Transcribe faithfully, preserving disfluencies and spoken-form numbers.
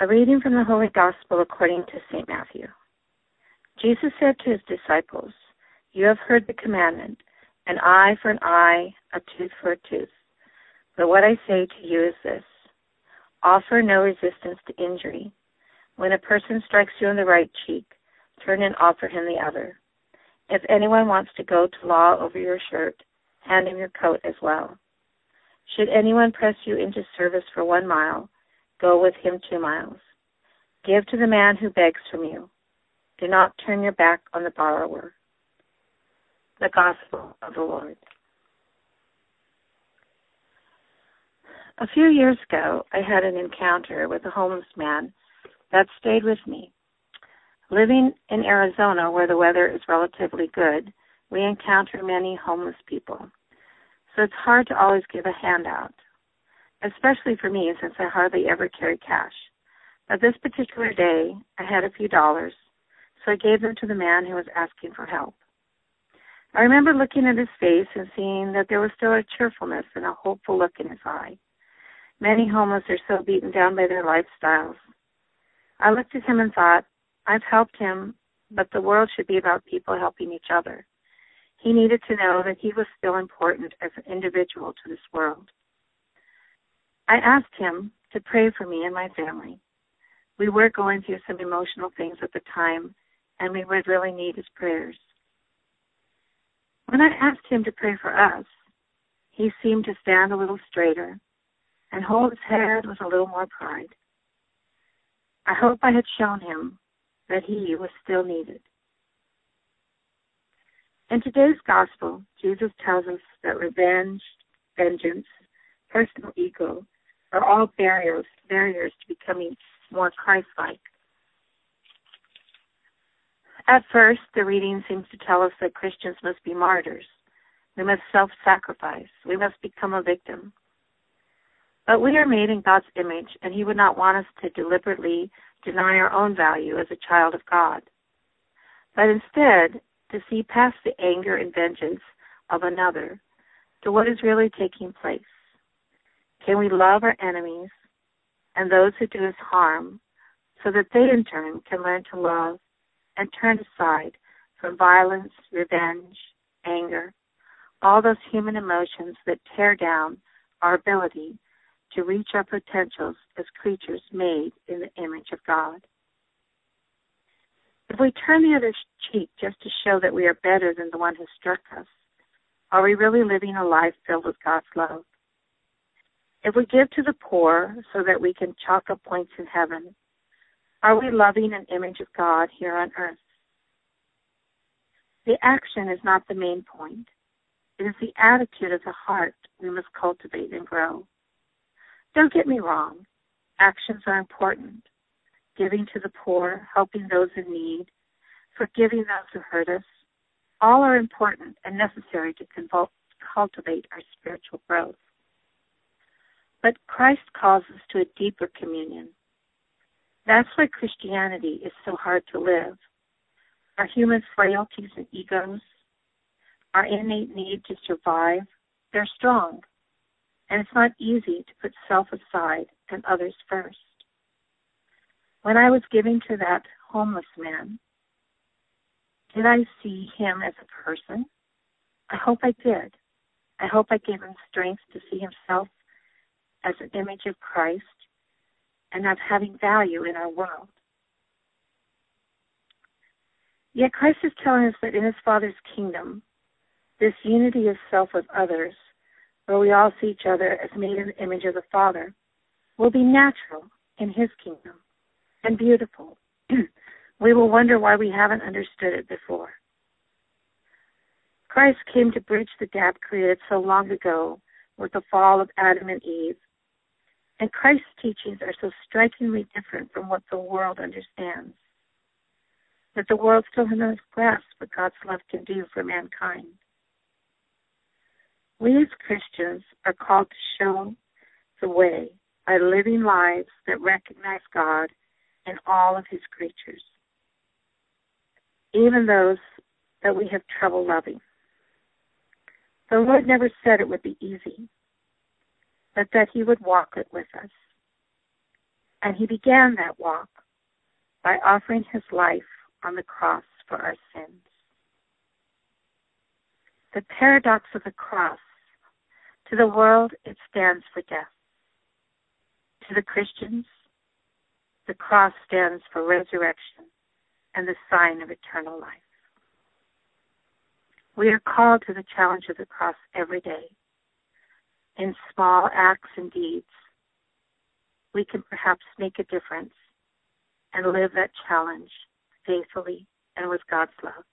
A reading from the Holy Gospel according to Saint Matthew. Jesus said to his disciples, "You have heard the commandment, an eye for an eye, a tooth for a tooth. But what I say to you is this, offer no resistance to injury. When a person strikes you on the right cheek, turn and offer him the other. If anyone wants to go to law over your shirt, hand him your coat as well. Should anyone press you into service for one mile, go with him two miles. Give to the man who begs from you. Do not turn your back on the borrower." The Gospel of the Lord. A few years ago, I had an encounter with a homeless man that stayed with me. Living in Arizona, where the weather is relatively good, we encounter many homeless people. So it's hard to always give a handout, especially for me since I hardly ever carry cash. But this particular day, I had a few dollars, so I gave them to the man who was asking for help. I remember looking at his face and seeing that there was still a cheerfulness and a hopeful look in his eye. Many homeless are so beaten down by their lifestyles. I looked at him and thought, I've helped him, but the world should be about people helping each other. He needed to know that he was still important as an individual to this world. I asked him to pray for me and my family. We were going through some emotional things at the time, and we would really need his prayers. When I asked him to pray for us, he seemed to stand a little straighter and hold his head with a little more pride. I hope I had shown him that he was still needed. In today's Gospel, Jesus tells us that revenge, vengeance, personal ego are all barriers, barriers to becoming more Christ-like. At first, the reading seems to tell us that Christians must be martyrs. We must self-sacrifice. We must become a victim. But we are made in God's image, and He would not want us to deliberately deny our own value as a child of God, but instead to see past the anger and vengeance of another to what is really taking place. Can we love our enemies and those who do us harm so that they in turn can learn to love and turn aside from violence, revenge, anger, all those human emotions that tear down our ability to reach our potentials as creatures made in the image of God? If we turn the other cheek just to show that we are better than the one who struck us, are we really living a life filled with God's love? If we give to the poor so that we can chalk up points in heaven, are we loving an image of God here on earth? The action is not the main point. It is the attitude of the heart we must cultivate and grow. Don't get me wrong. Actions are important. Giving to the poor, helping those in need, forgiving those who hurt us, all are important and necessary to cultivate our spiritual growth. But Christ calls us to a deeper communion. That's why Christianity is so hard to live. Our human frailties and egos, our innate need to survive, they're strong. And it's not easy to put self aside and others first. When I was giving to that homeless man, did I see him as a person? I hope I did. I hope I gave him strength to see himself as an image of Christ and of having value in our world. Yet Christ is telling us that in His Father's kingdom, this unity of self with others, where we all see each other as made in the image of the Father, will be natural in His kingdom and beautiful. We will wonder why we haven't understood it before. Christ came to bridge the gap created so long ago with the fall of Adam and Eve. And Christ's teachings are so strikingly different from what the world understands, that the world still has not grasped what God's love can do for mankind. We as Christians are called to show the way by living lives that recognize God in all of His creatures, even those that we have trouble loving. The Lord never said it would be easy, but that He would walk it with us. And he began that walk by offering his life on the cross for our sins. The paradox of the cross: to the world, it stands for death. To the Christians, the cross stands for resurrection and the sign of eternal life. We are called to the challenge of the cross every day. In small acts and deeds, we can perhaps make a difference and live that challenge faithfully and with God's love.